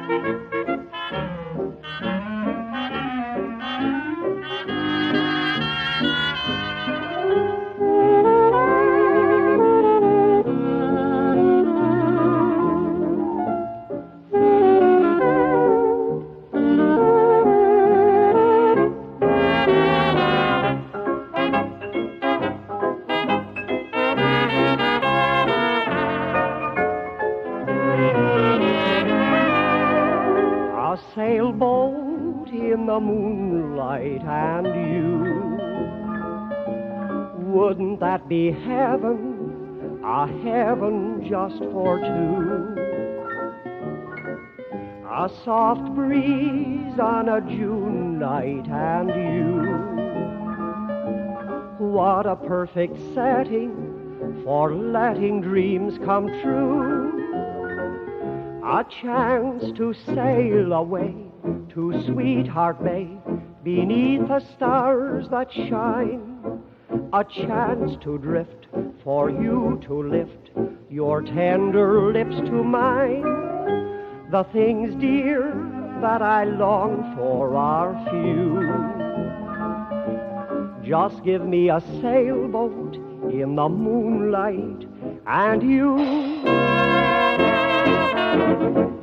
A sailboat in the moonlight and you. Wouldn't that be heaven, a heaven just for two? A soft breeze on a June night and you. What a perfect setting for letting dreams come true. A chance to sail away to Sweetheart Bay beneath the stars that shine. A chance to drift, for you to lift your tender lips to mine. The things, dear, that I long for are few. Just give me a sailboat in the moonlight and you.